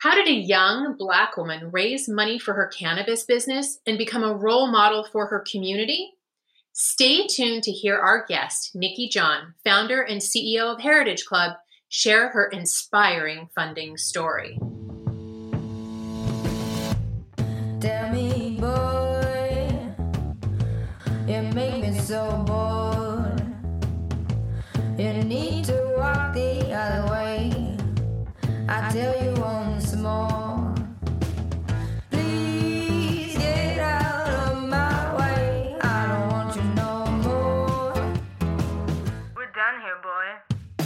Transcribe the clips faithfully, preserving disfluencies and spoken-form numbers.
How did a young Black woman raise money for her cannabis business and become a role model for her community? Stay tuned to hear our guest, Nikki John, founder and C E O of Heritage Club, share her inspiring funding story. Tell me, boy, you make me so bored. You need to walk the other way. I tell you once more. Please get out of my way. I don't want you no more. We're done here, boy.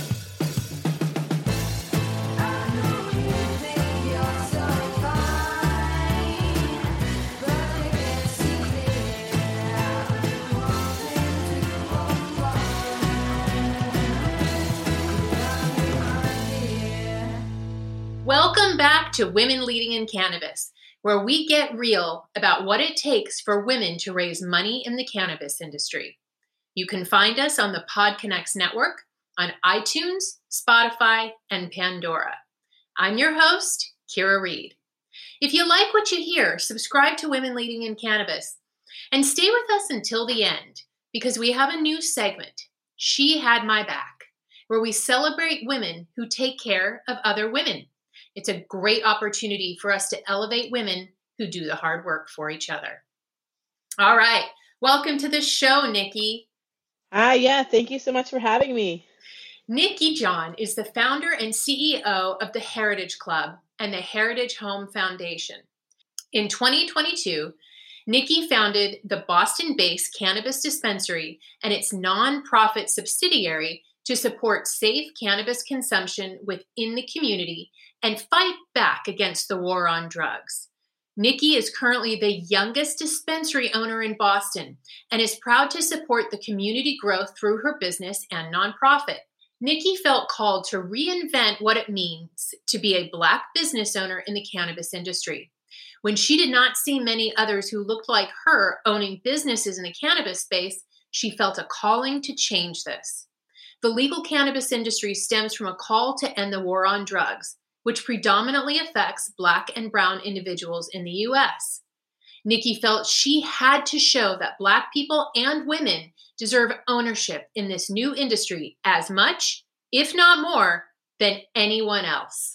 I know you think you're so fine, but you can't see it. I've been wanting to Welcome back to Women Leading in Cannabis, where we get real about what it takes for women to raise money in the cannabis industry. You can find us on the PodConnects network, on iTunes, Spotify, and Pandora. I'm your host, Kira Reed. If you like what you hear, subscribe to Women Leading in Cannabis and stay with us until the end, because we have a new segment, She Had My Back, where we celebrate women who take care of other women. It's a great opportunity for us to elevate women who do the hard work for each other. All right. Welcome to the show, Nikki. Ah, yeah. Thank you so much for having me. Nikki John is the founder and C E O of the Heritage Club and the Heritage Home Foundation. In twenty twenty-two, Nikki founded the Boston-based cannabis dispensary and its nonprofit subsidiary to support safe cannabis consumption within the community and fight back against the war on drugs. Nikki is currently the youngest dispensary owner in Boston and is proud to support the community growth through her business and nonprofit. Nikki felt called to reinvent what it means to be a Black business owner in the cannabis industry. When she did not see many others who looked like her owning businesses in the cannabis space, she felt a calling to change this. The legal cannabis industry stems from a call to end the war on drugs, which predominantly affects Black and brown individuals in the U S. Nikki felt she had to show that Black people and women deserve ownership in this new industry as much, if not more, than anyone else.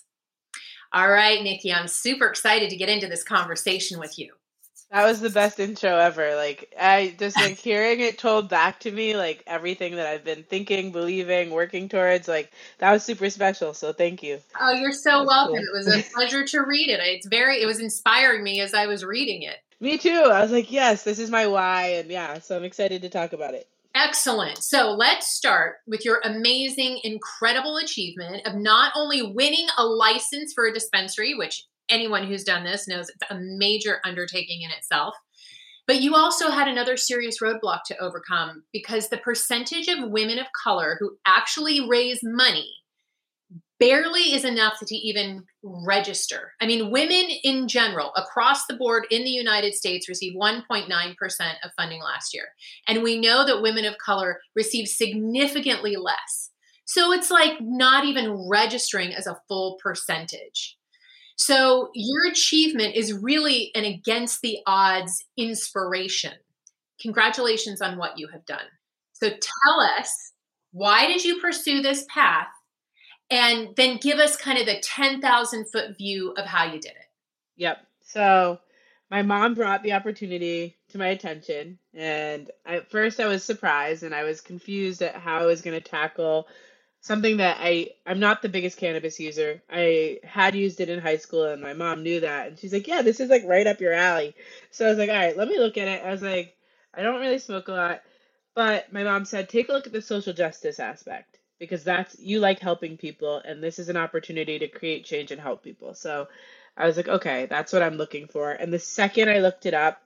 All right, Nikki, I'm super excited to get into this conversation with you. That was the best intro ever. Like, I just like hearing it told back to me, like everything that I've been thinking, believing, working towards, like that was super special. So thank you. Oh, you're so welcome. Cool. It was a pleasure to read it. It's very, it was inspiring me as I was reading it. Me too. I was like, yes, this is my why. And yeah, so I'm excited to talk about it. Excellent. So let's start with your amazing, incredible achievement of not only winning a license for a dispensary, which anyone who's done this knows it's a major undertaking in itself, but you also had another serious roadblock to overcome because the percentage of women of color who actually raise money barely is enough to even register. I mean, women in general, across the board in the United States, receive one point nine percent of funding last year. And we know that women of color receive significantly less. So it's like not even registering as a full percentage. So your achievement is really an against the odds inspiration. Congratulations on what you have done. So tell us, why did you pursue this path? And then give us kind of the ten thousand foot view of how you did it. Yep. So my mom brought the opportunity to my attention. And at first I was surprised and I was confused at how I was going to tackle something that I, I'm not the biggest cannabis user. I had used it in high school and my mom knew that. And she's like, yeah, this is like right up your alley. So I was like, all right, let me look at it. I was like, I don't really smoke a lot. But my mom said, take a look at the social justice aspect. Because that's, you like helping people, and this is an opportunity to create change and help people. So I was like, okay, that's what I'm looking for. And the second I looked it up,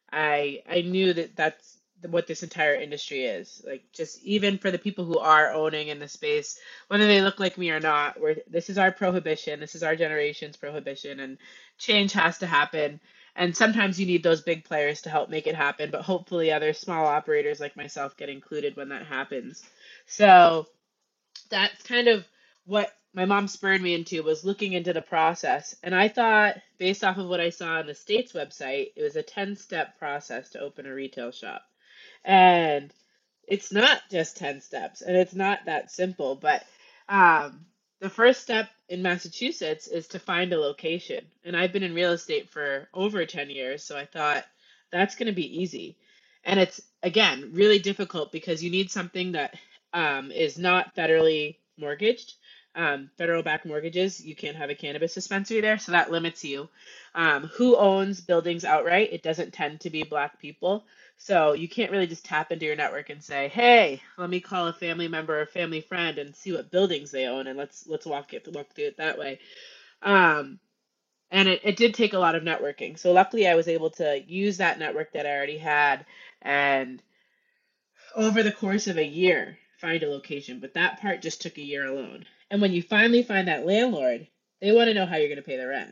I I knew that that's what this entire industry is. Like, just even for the people who are owning in the space, whether they look like me or not, where this is our prohibition, this is our generation's prohibition, and change has to happen. And sometimes you need those big players to help make it happen, but hopefully other small operators like myself get included when that happens. So that's kind of what my mom spurred me into was looking into the process. And I thought, based off of what I saw on the state's website, it was a ten-step process to open a retail shop. And it's not just ten steps, and it's not that simple. But um, the first step in Massachusetts is to find a location. And I've been in real estate for over ten years, so I thought that's going to be easy. And it's, again, really difficult because you need something that um, is not federally mortgaged. Um, federal backed mortgages, you can't have a cannabis dispensary there, so that limits you. Um, who owns buildings outright? It doesn't tend to be Black people. So you can't really just tap into your network and say, hey, let me call a family member or family friend and see what buildings they own, and let's let's walk it walk through it that way. Um, and it, it did take a lot of networking. So luckily I was able to use that network that I already had and over the course of a year find a location. But that part just took a year alone. And when you finally find that landlord, they want to know how you're going to pay the rent.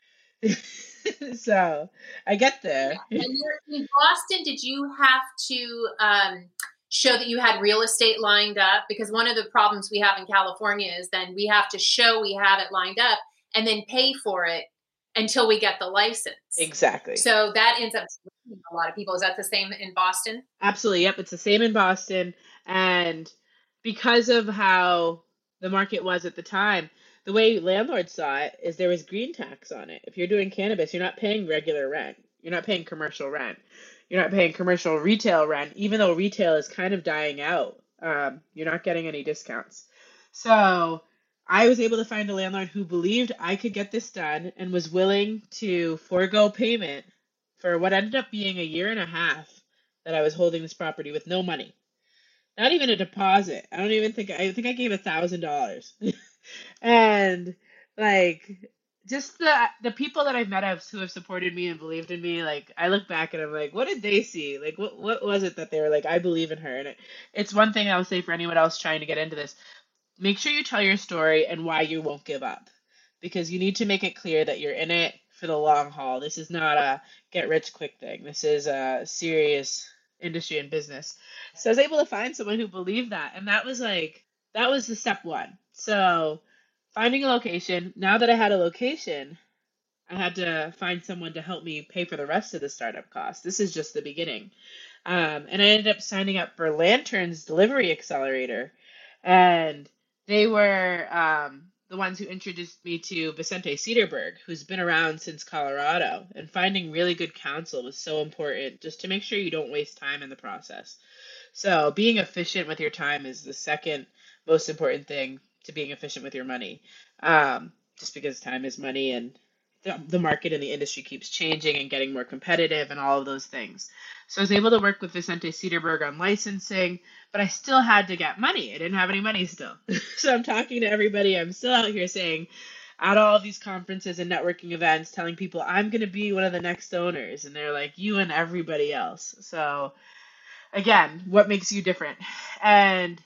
So I get there. And you're in Boston, did you have to um, show that you had real estate lined up? Because one of the problems we have in California is then we have to show we have it lined up and then pay for it until we get the license. Exactly. So that ends up a lot of people. Is that the same in Boston? Absolutely. Yep. It's the same in Boston. And because of how the market was at the time, the way landlords saw it is there was green tax on it. If you're doing cannabis, you're not paying regular rent. You're not paying commercial rent. You're not paying commercial retail rent, even though retail is kind of dying out. Um, you're not getting any discounts. So I was able to find a landlord who believed I could get this done and was willing to forego payment for what ended up being a year and a half that I was holding this property with no money. Not even a deposit. I don't even think, I think I gave a thousand dollars. And like, just the the people that I've met have, who have supported me and believed in me, like I look back and I'm like, what did they see? Like, what what was it that they were like, I believe in her? And it, it's one thing I would say for anyone else trying to get into this, make sure you tell your story and why you won't give up, because you need to make it clear that you're in it for the long haul. This is not a get rich quick thing. This is a serious industry and business. So I was able to find someone who believed that, and that was like, that was the step one. So finding a location. Now that I had a location, I had to find someone to help me pay for the rest of the startup costs. This is just the beginning. Um, and I ended up signing up for Lantern's Delivery Accelerator. And they were um, the ones who introduced me to Vicente Cederberg, who's been around since Colorado. And finding really good counsel was so important, just to make sure you don't waste time in the process. So being efficient with your time is the second most important thing to being efficient with your money, um, just because time is money, and the, the market and the industry keeps changing and getting more competitive and all of those things. So I was able to work with Vicente Cederberg on licensing, but I still had to get money. I didn't have any money still. So I'm talking to everybody. I'm still out here saying, at all of these conferences and networking events, telling people I'm going to be one of the next owners. And they're like, you and everybody else. So again, what makes you different? And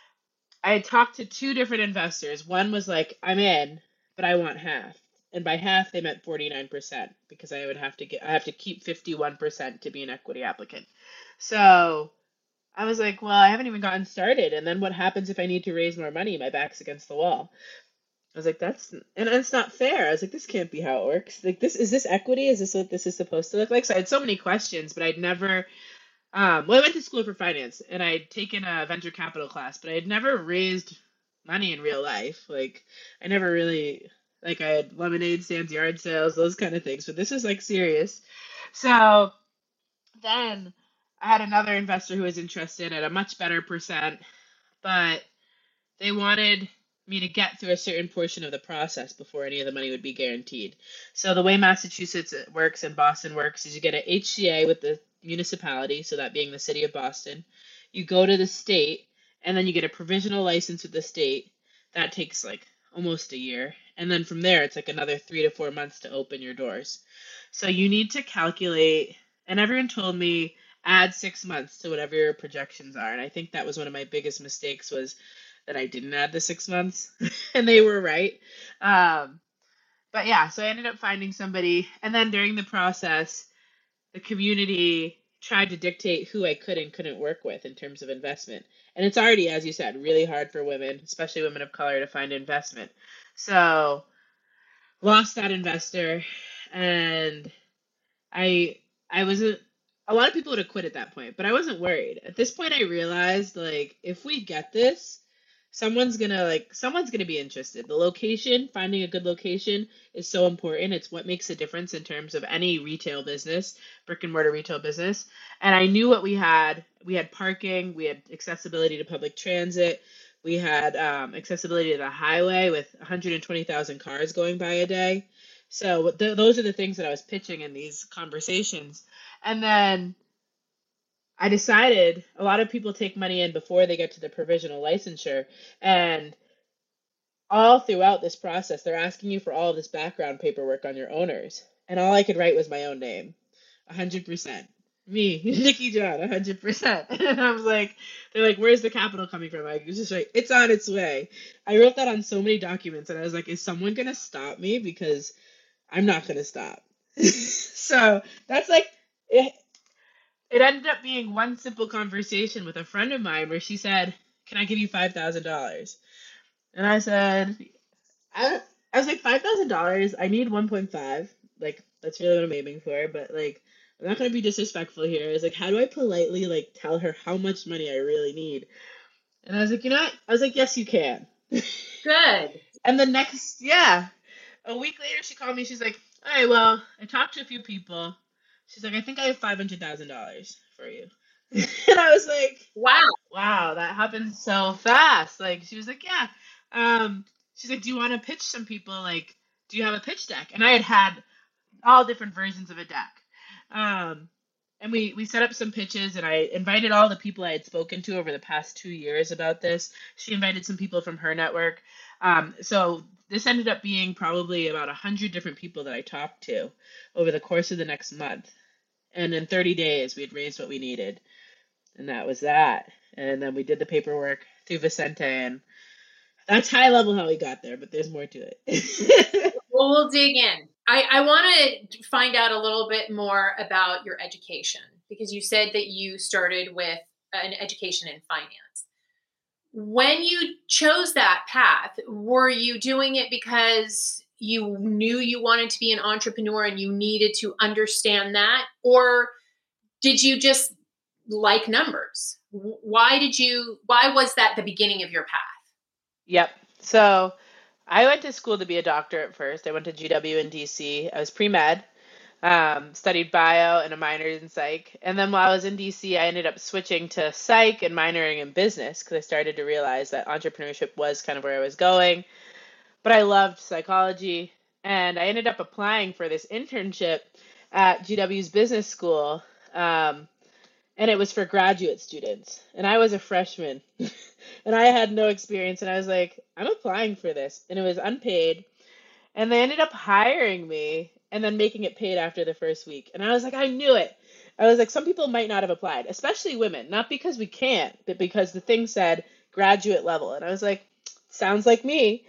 I had talked to two different investors. One was like, I'm in, but I want half. And by half, they meant forty-nine percent, because I would have to get, I have to keep fifty-one percent to be an equity applicant. So I was like, well, I haven't even gotten started. And then what happens if I need to raise more money? My back's against the wall. I was like, that's, and it's not fair. I was like, this can't be how it works. Like, this, is this equity? Is this what this is supposed to look like? So I had so many questions, but I'd never, Um, well, I went to school for finance, and I had taken a venture capital class, but I had never raised money in real life. Like, I never really, like, I had lemonade stands, yard sales, those kind of things, but this was like serious. So then I had another investor who was interested at a much better percent, but they wanted me to get through a certain portion of the process before any of the money would be guaranteed. So the way Massachusetts works and Boston works is you get an H C A with the municipality, so that being the city of Boston. You go to the state, and then you get a provisional license with the state. That takes like almost a year. And then from there, it's like another three to four months to open your doors. So you need to calculate, and everyone told me, add six months to whatever your projections are. And I think that was one of my biggest mistakes, was that I didn't add the six months, and they were right. Um, but yeah, so I ended up finding somebody, and then during the process, the community tried to dictate who I could and couldn't work with in terms of investment. And it's already, as you said, really hard for women, especially women of color, to find investment. So lost that investor, and I I wasn't a lot of people would have quit at that point, but I wasn't worried. At this point I realized, like, if we get this, someone's gonna like someone's gonna be interested. The location, finding a good location is so important. It's what makes a difference in terms of any retail business, brick and mortar retail business. And I knew what we had. We had parking, we had accessibility to public transit, we had um, accessibility to the highway with one hundred twenty thousand cars going by a day. So th- those are the things that I was pitching in these conversations. And then I decided a lot of people take money in before they get to the provisional licensure. And all throughout this process, they're asking you for all of this background paperwork on your owners. And all I could write was my own name, one hundred percent. Me, Nikki John, one hundred percent. And I was like, they're like, where's the capital coming from? I was just like, it's on its way. I wrote that on so many documents, and I was like, is someone going to stop me? Because I'm not going to stop. So that's like, it, it ended up being one simple conversation with a friend of mine where she said, can I give you five thousand dollars? And I said, I, I was like, five thousand dollars? I need one point five. Like, that's really what I'm aiming for. But, like, I'm not going to be disrespectful here. I was like, how do I politely, like, tell her how much money I really need? And I was like, you know what? I was like, yes, you can. Good. And the next, yeah, a week later, she called me. She's like, all right, well, I talked to a few people. She's like, I think I have five hundred thousand dollars for you. And I was like, Wow. wow, that happened so fast. Like, she was like, yeah. Um, she's like, do you want to pitch some people? Like, do you have a pitch deck? And I had had all different versions of a deck. Um, and we, we set up some pitches, and I invited all the people I had spoken to over the past two years about this. She invited some people from her network. Um, so this ended up being probably about one hundred different people that I talked to over the course of the next month. And in thirty days, we had raised what we needed. And that was that. And then we did the paperwork through Vicente, and that's high level how we got there, but there's more to it. Well, we'll dig in. I, I want to find out a little bit more about your education, because you said that you started with an education in finance. When you chose that path, were you doing it because you knew you wanted to be an entrepreneur and you needed to understand that? Or did you just like numbers? Why did you, why was that the beginning of your path? Yep. So I went to school to be a doctor at first. I went to G W in D C. I was pre-med, um, studied bio and a minor in psych. And then while I was in D C, I ended up switching to psych and minoring in business because I started to realize that entrepreneurship was kind of where I was going. But I loved psychology, and I ended up applying for this internship at G W's business school. Um, and it was for graduate students. And I was a freshman, and I had no experience. And I was like, I'm applying for this. And it was unpaid. And they ended up hiring me and then making it paid after the first week. And I was like, I knew it. I was like, some people might not have applied, especially women, not because we can't, but because the thing said graduate level. And I was like, sounds like me.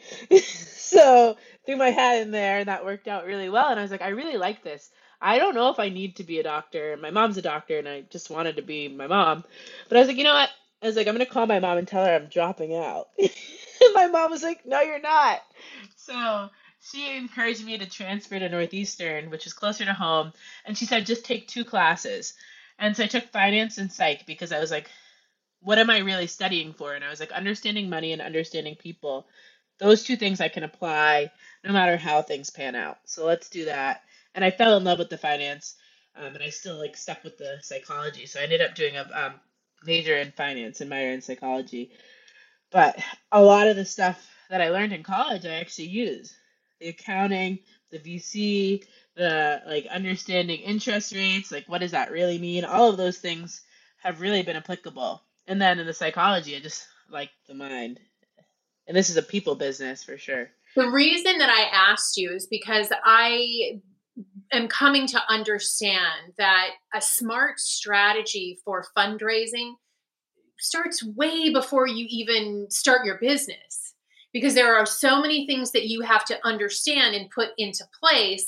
So threw my hat in there, and that worked out really well. And I was like, I really like this. I don't know if I need to be a doctor. My mom's a doctor, and I just wanted to be my mom. But I was like, you know what? I was like, I'm going to call my mom and tell her I'm dropping out. And my mom was like, no, you're not. So she encouraged me to transfer to Northeastern, which is closer to home. And she said, just take two classes. And so I took finance and psych because I was like, what am I really studying for? And I was like, understanding money and understanding people. Those two things I can apply no matter how things pan out. So let's do that. And I fell in love with the finance, um, and I still like stuck with the psychology. So I ended up doing a um, major in finance and minor in psychology. But a lot of the stuff that I learned in college, I actually use. The accounting, the V C, the like understanding interest rates, like what does that really mean? All of those things have really been applicable. And then in the psychology, I just like the mind. And this is a people business for sure. The reason that I asked you is because I am coming to understand that a smart strategy for fundraising starts way before you even start your business, because there are so many things that you have to understand and put into place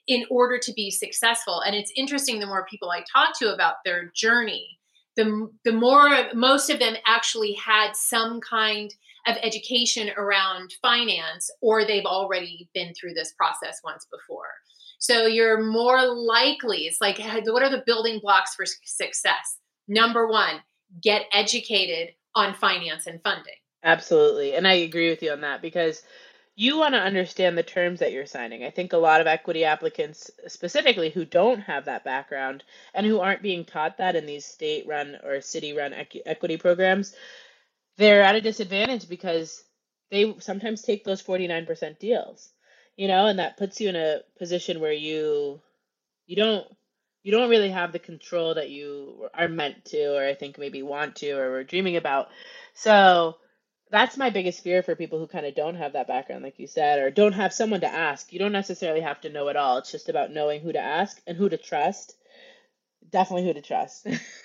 in order to be successful. And it's interesting, the more people I talk to about their journey, the, the more, most of them actually had some kind of education around finance, or they've already been through this process once before. So you're more likely, it's like, what are the building blocks for success? Number one, get educated on finance and funding. Absolutely. And I agree with you on that, because you want to understand the terms that you're signing. I think a lot of equity applicants, specifically who don't have that background and who aren't being taught that in these state-run or city-run equ- equity programs, they're at a disadvantage because they sometimes take those forty-nine percent deals, you know, and that puts you in a position where you you don't you don't really have the control that you are meant to, or I think maybe want to, or were dreaming about. So that's my biggest fear for people who kind of don't have that background, like you said, or don't have someone to ask. You don't necessarily have to know it all. It's just about knowing who to ask and who to trust. Definitely who to trust.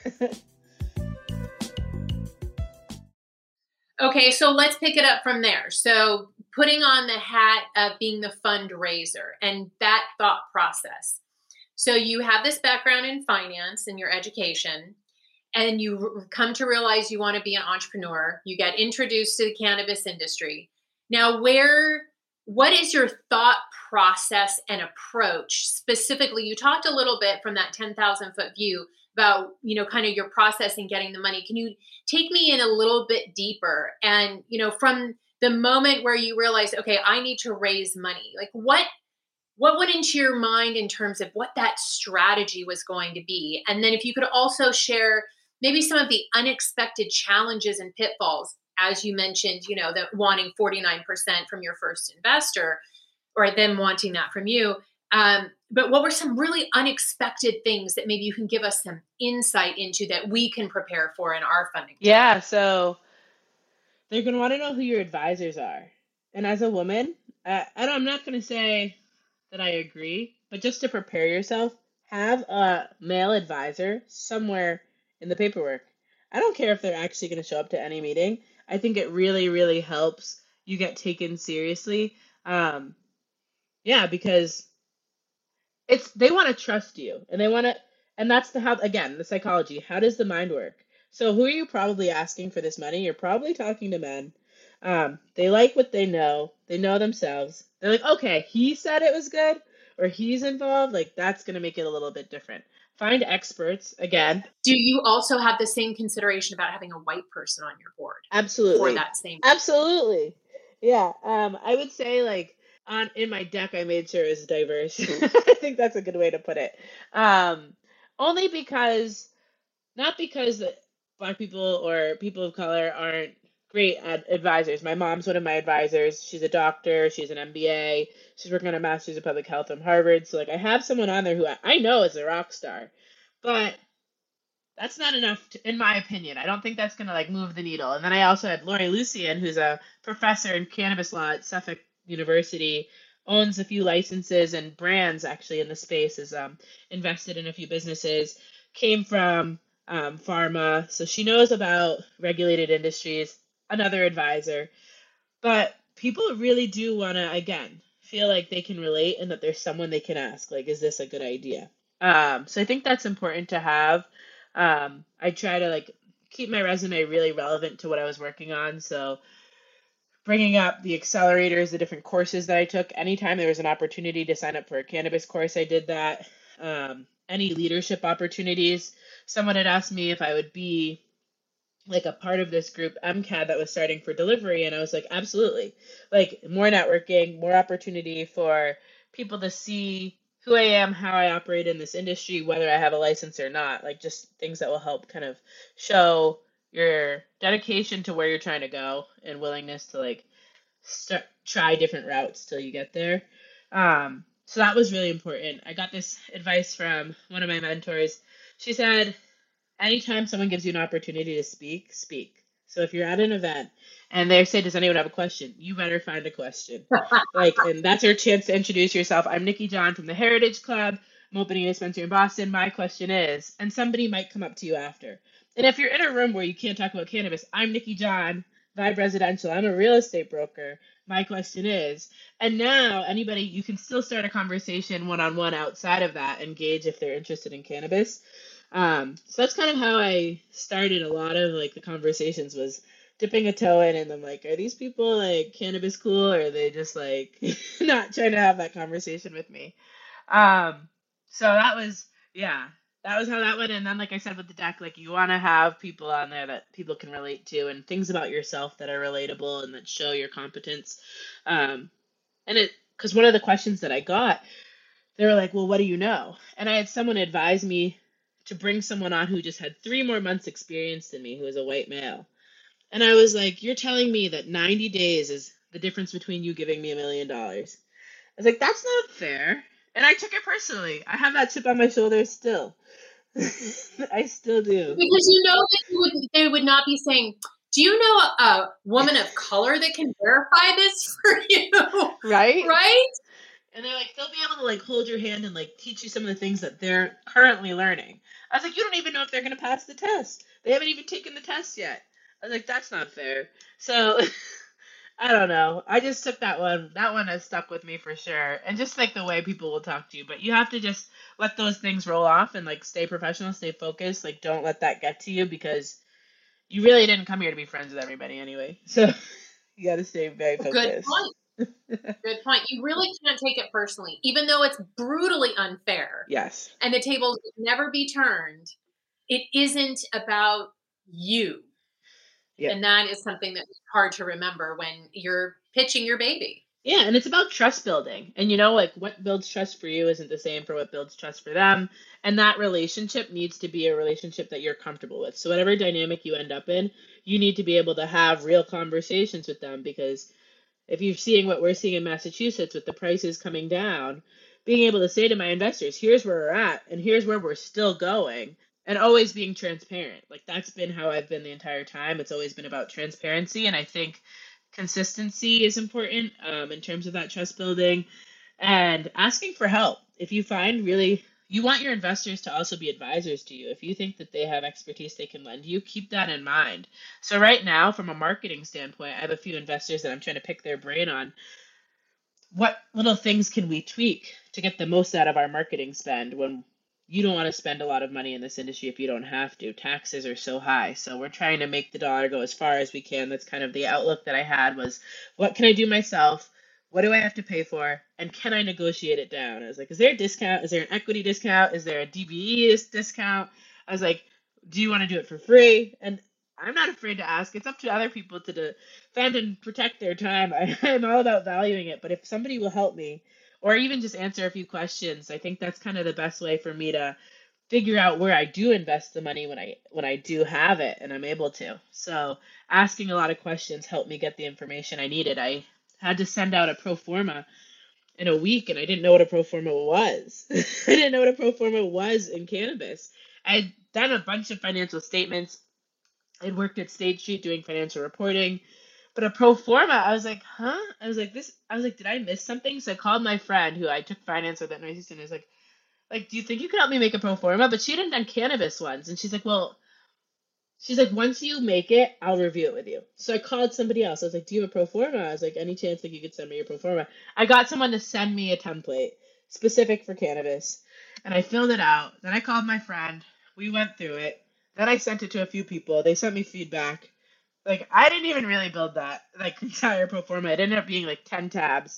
Okay, so let's pick it up from there. So putting on the hat of being the fundraiser and that thought process. So you have this background in finance and your education, and you come to realize you want to be an entrepreneur. You get introduced to the cannabis industry. Now, where, what is your thought process and approach specifically? You talked a little bit from that ten thousand foot view about, you know, kind of your process in getting the money. Can you take me in a little bit deeper? And, you know, from the moment where you realize, okay, I need to raise money, like what, what went into your mind in terms of what that strategy was going to be? And then if you could also share maybe some of the unexpected challenges and pitfalls, as you mentioned, you know, that wanting forty-nine percent from your first investor, or them wanting that from you. Um, but what were some really unexpected things that maybe you can give us some insight into that we can prepare for in our funding? Yeah, so they're going to want to know who your advisors are. And as a woman, uh, and I'm not going to say that I agree, but just to prepare yourself, have a male advisor somewhere in the paperwork. I don't care if they're actually going to show up to any meeting. I think it really, really helps you get taken seriously. Um, yeah, because it's they want to trust you, and they want to, and that's the how again the psychology. How does the mind work? So who are you probably asking for this money? You're probably talking to men. Um, they like what they know. They know themselves. They're like, okay, he said it was good, or he's involved. Like that's going to make it a little bit different. Find experts again. Do you also have the same consideration about having a white person on your board Absolutely. for that same? Absolutely. Yeah. Um, I would say like on in my deck, I made sure it was diverse. I think that's a good way to put it. Um, only because, not because Black people or people of color aren't great ad- advisors. My mom's one of my advisors. She's a doctor. She's an M B A. She's working on a master's of public health from Harvard. So like I have someone on there who I, I know is a rock star, but that's not enough, to, in my opinion. I don't think that's going to like move the needle. And then I also had Lori Lucian, who's a professor in cannabis law at Suffolk University, owns a few licenses and brands actually in the space, is um, invested in a few businesses, came from um, pharma. So she knows about regulated industries, another advisor. But people really do want to, again, feel like they can relate and that there's someone they can ask, like, is this a good idea? Um, so I think that's important to have. Um, I try to like keep my resume really relevant to what I was working on. So bringing up the accelerators, the different courses that I took, anytime there was an opportunity to sign up for a cannabis course, I did that. Um, any leadership opportunities. Someone had asked me if I would be like a part of this group, M C A D, that was starting for delivery. And I was like, absolutely. Like more networking, more opportunity for people to see who I am, how I operate in this industry, whether I have a license or not, like just things that will help kind of show your dedication to where you're trying to go and willingness to like start, try different routes till you get there. Um, so that was really important. I got this advice from one of my mentors. She said, anytime someone gives you an opportunity to speak, speak. So if you're at an event and they say, does anyone have a question? You better find a question. Like, and that's your chance to introduce yourself. I'm Nikki John from the Heritage Club. I'm opening a dispensary in Boston. My question is, and somebody might come up to you after. And if you're in a room where you can't talk about cannabis, I'm Nikki John, Vibe Residential. I'm a real estate broker. my question is. And now anybody, you can still start a conversation one-on-one outside of that and gauge if they're interested in cannabis. Um, so that's kind of how I started a lot of like the conversations, was dipping a toe in, and I'm like, are these people like cannabis cool, or are they just like not trying to have that conversation with me? Um, so that was, yeah, that was how that went. And then, like I said, with the deck, like you want to have people on there that people can relate to, and things about yourself that are relatable and that show your competence. Um, and it, because one of the questions that I got, they were like, well, what do you know? And I had someone advise me to bring someone on who just had three more months experience than me, who was a white male. And I was like, you're telling me that ninety days is the difference between you giving me a million dollars. I was like, that's not fair. And I took it personally. I have that chip on my shoulder still. I still do. Because you know that you would, they would not be saying, do you know a, a woman of color that can verify this for you? Right? Right? And they're like, they'll be able to like hold your hand and like teach you some of the things that they're currently learning. I was like, you don't even know if they're going to pass the test. They haven't even taken the test yet. I was like, that's not fair. So I don't know. I just took that one. That one has stuck with me for sure. And just like the way people will talk to you. But you have to just let those things roll off and like stay professional, stay focused. Like don't let that get to you, because you really didn't come here to be friends with everybody anyway. So you got to stay very focused. Good point. Good point. You really can't take it personally, even though it's brutally unfair. Yes. And the tables would never be turned. It isn't about you. Yeah. And that is something that's hard to remember when you're pitching your baby. Yeah, and it's about trust building. And you know, like what builds trust for you isn't the same for what builds trust for them. And that relationship needs to be a relationship that you're comfortable with. So whatever dynamic you end up in, you need to be able to have real conversations with them, because if you're seeing what we're seeing in Massachusetts with the prices coming down, being able to say to my investors, here's where we're at and here's where we're still going, and always being transparent. Like that's been how I've been the entire time. It's always been about transparency. And I think consistency is important um, in terms of that trust building, and asking for help. If you find really, you want your investors to also be advisors to you. If you think that they have expertise they can lend you, keep that in mind. So right now, from a marketing standpoint, I have a few investors that I'm trying to pick their brain on. What little things can we tweak to get the most out of our marketing spend when you don't want to spend a lot of money in this industry if you don't have to? Taxes are so high. So we're trying to make the dollar go as far as we can. That's kind of the outlook that I had, was what can I do myself? What do I have to pay for? And can I negotiate it down? I was like, is there a discount? Is there an equity discount? Is there a D B E discount? I was like, do you want to do it for free? And I'm not afraid to ask. It's up to other people to defend and protect their time. I, I'm all about valuing it. But if somebody will help me, or even just answer a few questions, I think that's kind of the best way for me to figure out where I do invest the money when I when I do have it and I'm able to. So asking a lot of questions helped me get the information I needed. I had to send out a pro forma in a week, and I didn't know what a pro forma was. I didn't know what a pro forma was in cannabis. I had done a bunch of financial statements. I'd worked at State Street doing financial reporting. But a pro forma, I was like, huh? I was like, this, I was like, did I miss something? So I called my friend who I took finance with at Northeastern. I was like, like, do you think you could help me make a pro forma? But she hadn't done cannabis ones. And she's like, well, she's like, once you make it, I'll review it with you. So I called somebody else. I was like, do you have a pro forma? I was like, any chance like you could send me your pro forma? I got someone to send me a template specific for cannabis. And I filled it out. Then I called my friend. We went through it. Then I sent it to a few people. They sent me feedback. Like, I didn't even really build that, like, entire pro forma. It ended up being, like, ten tabs.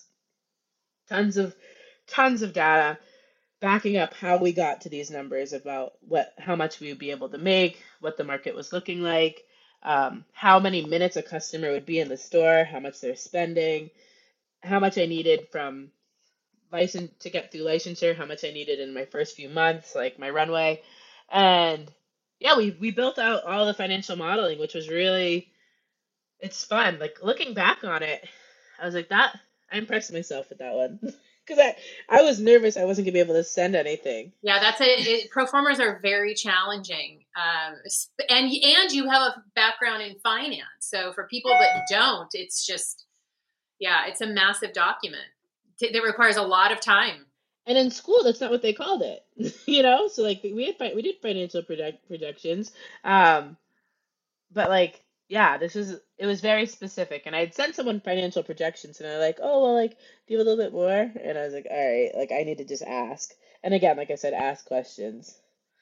Tons of, tons of data backing up how we got to these numbers about what, how much we would be able to make, what the market was looking like, um, how many minutes a customer would be in the store, how much they're spending, how much I needed from license to get through licensure, how much I needed in my first few months, like my runway. And yeah, we, we built out all the financial modeling, which was really, it's fun. Like looking back on it, I was like, that, I impressed myself with that one. Because I, I was nervous I wasn't going to be able to send anything. Yeah, that's it. it pro formas are very challenging. Um, and, and you have a background in finance. So for people that don't, it's just, yeah, it's a massive document that requires a lot of time. And in school, that's not what they called it, you know? So like we had, we did financial project projections. Um, but like yeah, this was it was very specific. And I had sent someone financial projections and they're like, oh well, like, do you have a little bit more? And I was like, all right, like I need to just ask. And again, like I said, ask questions.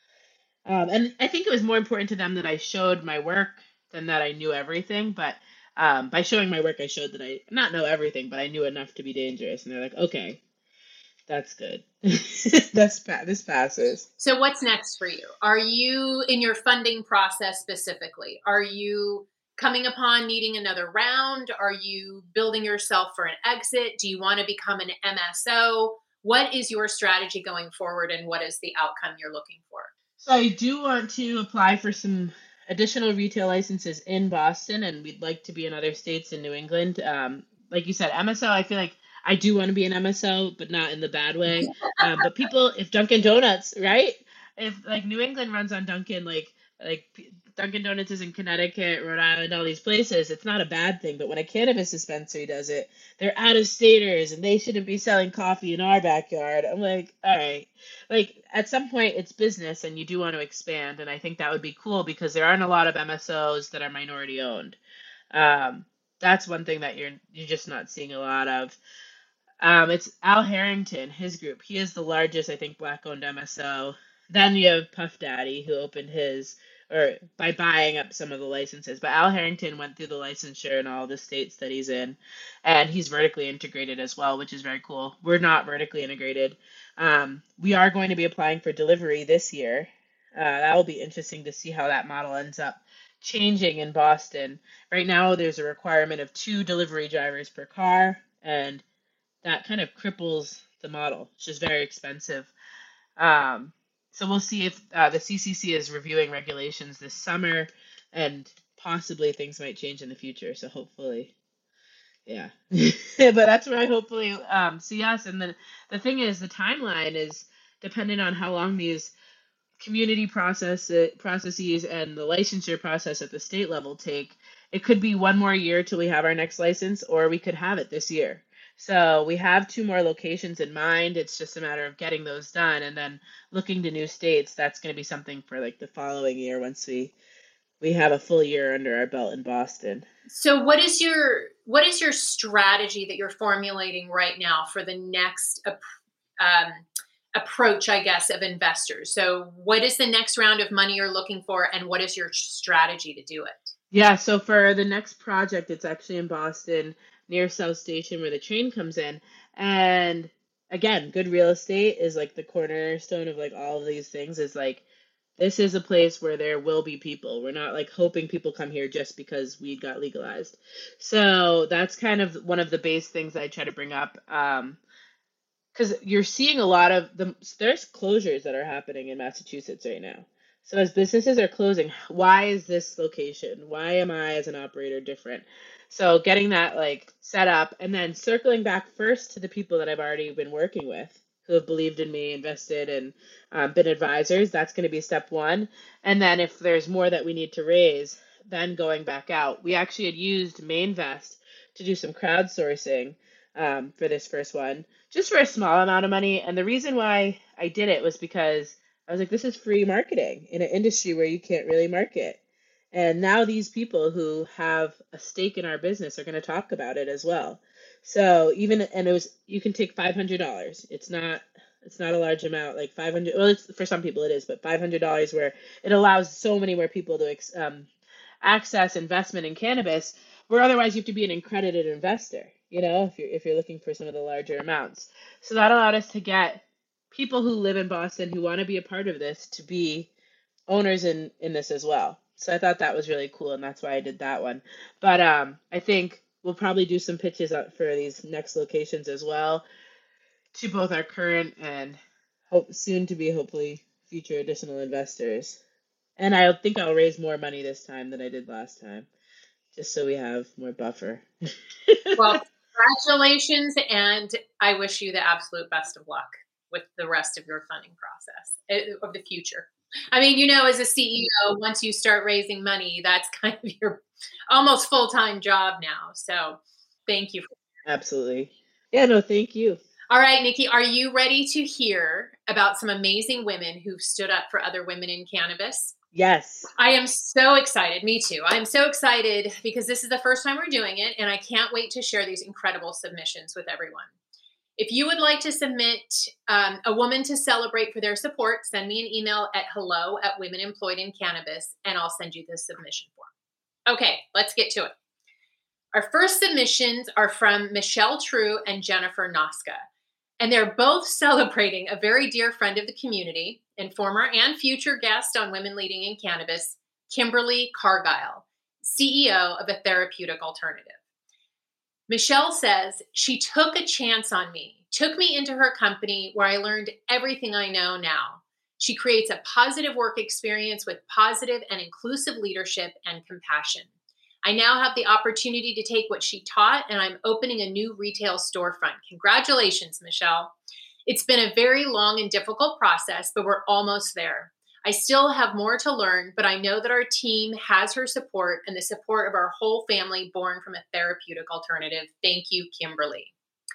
Um, and I think it was more important to them that I showed my work than that I knew everything. But um, by showing my work, I showed that I not know everything, but I knew enough to be dangerous. And they're like, okay, that's good. That's pa- this passes. So what's next for you? Are you in your funding process specifically? Are you coming upon needing another round? Are you building yourself for an exit? Do you want to become an M S O? What is your strategy going forward and what is the outcome you're looking for? So I do want to apply for some additional retail licenses in Boston, and we'd like to be in other states in New England. Um, like you said, M S O, I feel like I do want to be an M S O, but not in the bad way. Um, but people, if Dunkin' Donuts, right? If like New England runs on Dunkin', like like P- Dunkin' Donuts is in Connecticut, Rhode Island, all these places, it's not a bad thing. But when a cannabis dispensary does it, they're out of staters, and they shouldn't be selling coffee in our backyard. I'm like, all right, like at some point it's business and you do want to expand, and I think that would be cool because there aren't a lot of M S Os that are minority owned. Um, that's one thing that you're you're just not seeing a lot of. Um, it's Al Harrington, his group. He is the largest, I think, black owned M S O. Then you have Puff Daddy, who opened his, or by buying up some of the licenses. But Al Harrington went through the licensure in all the states that he's in, and he's vertically integrated as well, which is very cool. We're not vertically integrated. Um, we are going to be applying for delivery this year. Uh, that will be interesting to see how that model ends up changing in Boston. Right now, there's a requirement of two delivery drivers per car, and that kind of cripples the model. It's just very expensive. Um, so we'll see if uh, the C C C is reviewing regulations this summer, and possibly things might change in the future. So hopefully, yeah. But that's where I hopefully um, see us. And then the thing is, the timeline is dependent on how long these community process processes and the licensure process at the state level take. It could be one more year till we have our next license, or we could have it this year. So we have two more locations in mind. It's just a matter of getting those done and then looking to new states. That's going to be something for like the following year once we we have a full year under our belt in Boston. So what is your what is your strategy that you're formulating right now for the next um, approach, I guess, of investors? So what is the next round of money you're looking for, and what is your strategy to do it? Yeah, so for the next project, it's actually in Boston near South Station where the train comes in. And again, good real estate is like the cornerstone of like all of these things is like this is a place where there will be people. We're not like hoping people come here just because weed got legalized. So that's kind of one of the base things I try to bring up. Um, because you're seeing a lot of the there's closures that are happening in Massachusetts right now. So as businesses are closing, why is this location? Why am I as an operator different? So getting that like set up and then circling back first to the people that I've already been working with who have believed in me, invested, and um, been advisors. That's going to be step one. And then if there's more that we need to raise, then going back out. We actually had used Mainvest to do some crowdsourcing um, for this first one, just for a small amount of money. And the reason why I did it was because I was like, this is free marketing in an industry where you can't really market. And now these people who have a stake in our business are going to talk about it as well. So even, and it was, you can take five hundred dollars. It's not, it's not a large amount, like five hundred, well, it's, for some people it is, but five hundred dollars where it allows so many more people to um, access investment in cannabis, where otherwise you have to be an accredited investor, you know, if you're, if you're looking for some of the larger amounts. So that allowed us to get people who live in Boston who want to be a part of this to be owners in, in this as well. So I thought that was really cool, and that's why I did that one. But um, I think we'll probably do some pitches up for these next locations as well to both our current and hope soon to be hopefully future additional investors. And I think I'll raise more money this time than I did last time, just so we have more buffer. Well, congratulations, and I wish you the absolute best of luck with the rest of your funding process eh, of the future. I mean, you know, as a C E O, once you start raising money, that's kind of your almost full-time job now. So thank you. Absolutely. Yeah, no, thank you. All right, Nikki, are you ready to hear about some amazing women who've stood up for other women in cannabis? Yes. I am so excited. Me too. I'm so excited because this is the first time we're doing it, and I can't wait to share these incredible submissions with everyone. If you would like to submit um, a woman to celebrate for their support, send me an email at hello at Women Employed in Cannabis, and I'll send you the submission form. Okay, let's get to it. Our first submissions are from Michelle True and Jennifer Noska, and they're both celebrating a very dear friend of the community and former and future guest on Women Leading in Cannabis, Kimberly Cargile, C E O of A Therapeutic Alternative. Michelle says, she took a chance on me, took me into her company where I learned everything I know now. She creates a positive work experience with positive and inclusive leadership and compassion. I now have the opportunity to take what she taught, and I'm opening a new retail storefront. Congratulations, Michelle. It's been a very long and difficult process, but we're almost there. I still have more to learn, but I know that our team has her support and the support of our whole family born from a therapeutic alternative. Thank you, Kimberly.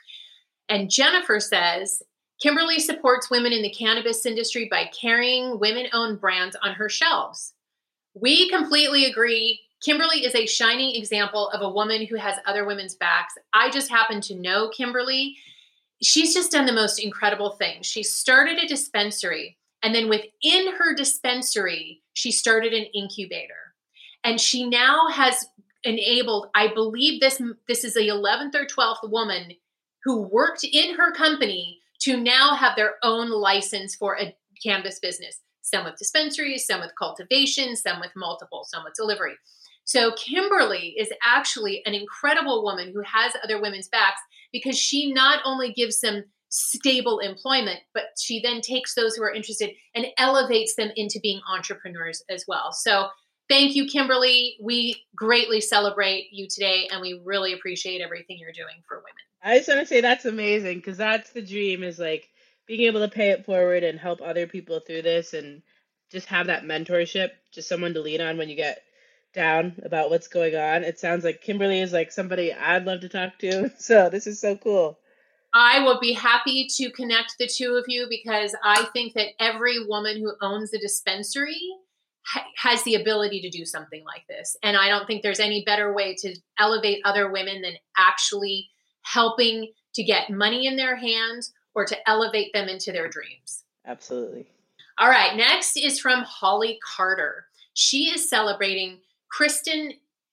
And Jennifer says, Kimberly supports women in the cannabis industry by carrying women-owned brands on her shelves. We completely agree. Kimberly is a shining example of a woman who has other women's backs. I just happen to know Kimberly. She's just done the most incredible thing. She started a dispensary. And then within her dispensary, she started an incubator. And she now has enabled, I believe this, this is the eleventh or twelfth woman who worked in her company to now have their own license for a cannabis business. Some with dispensaries, some with cultivation, some with multiple, some with delivery. So Kimberly is actually an incredible woman who has other women's backs because she not only gives them stable employment, but she then takes those who are interested and elevates them into being entrepreneurs as well. So thank you, Kimberly. We greatly celebrate you today, and we really appreciate everything you're doing for women. I just want to say that's amazing because that's the dream, is like being able to pay it forward and help other people through this and just have that mentorship, just someone to lean on when you get down about what's going on. It sounds like Kimberly is like somebody I'd love to talk to. So this is so cool. I will be happy to connect the two of you because I think that every woman who owns a dispensary ha- has the ability to do something like this. And I don't think there's any better way to elevate other women than actually helping to get money in their hands or to elevate them into their dreams. Absolutely. All right. Next is from Holly Carter. She is celebrating Kristen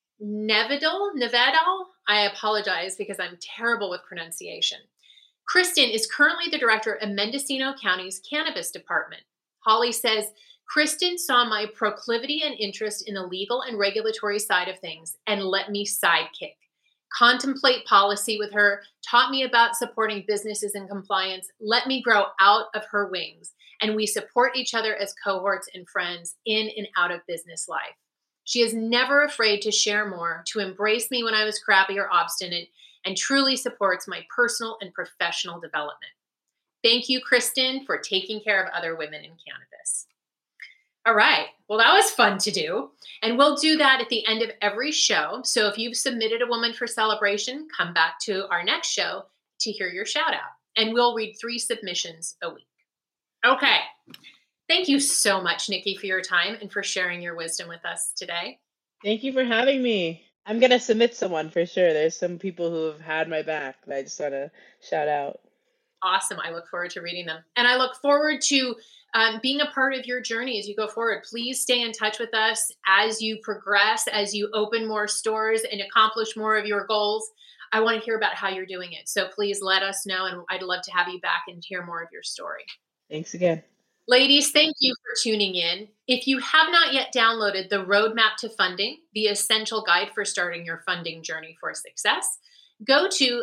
Nevedal. Nevedal. I apologize because I'm terrible with pronunciation. Kristen is currently the director of Mendocino County's Cannabis Department. Holly says, Kristen saw my proclivity and interest in the legal and regulatory side of things and let me sidekick, contemplate policy with her, taught me about supporting businesses in compliance, let me grow out of her wings, and we support each other as cohorts and friends in and out of business life. She is never afraid to share more, to embrace me when I was crappy or obstinate, and truly supports my personal and professional development. Thank you, Kristen, for taking care of other women in cannabis. All right. Well, that was fun to do. And we'll do that at the end of every show. So if you've submitted a woman for celebration, come back to our next show to hear your shout out. And we'll read three submissions a week. Okay. Thank you so much, Nikki, for your time and for sharing your wisdom with us today. Thank you for having me. I'm going to submit someone for sure. There's some people who have had my back that I just want to shout out. Awesome. I look forward to reading them. And I look forward to um, being a part of your journey as you go forward. Please stay in touch with us as you progress, as you open more stores and accomplish more of your goals. I want to hear about how you're doing it. So please let us know, and I'd love to have you back and hear more of your story. Thanks again. Ladies, thank you for tuning in. If you have not yet downloaded the Roadmap to Funding, the essential guide for starting your funding journey for success, go to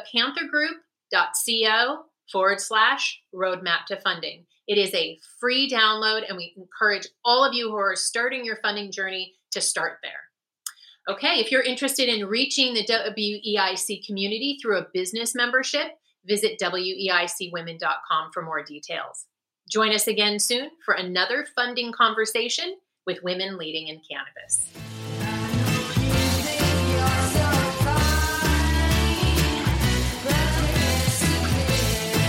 thepanthergroup.co forward slash roadmap to funding. It is a free download, and we encourage all of you who are starting your funding journey to start there. Okay, if you're interested in reaching the W E I C community through a business membership, visit W E I C women dot com for more details. Join us again soon for another funding conversation with Women Leading in Cannabis. You're so fine, but it's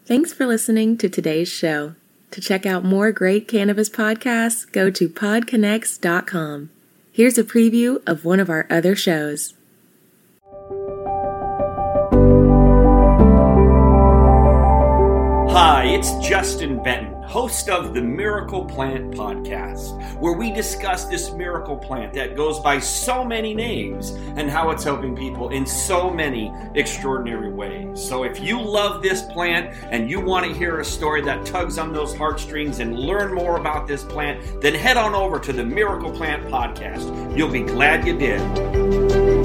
Thanks for listening to today's show. To check out more great cannabis podcasts, go to pod connects dot com. Here's a preview of one of our other shows. Hi, it's Justin Benton, host of the Miracle Plant Podcast, where we discuss this miracle plant that goes by so many names and how it's helping people in so many extraordinary ways. So if you love this plant and you want to hear a story that tugs on those heartstrings and learn more about this plant, then head on over to the Miracle Plant Podcast. You'll be glad you did.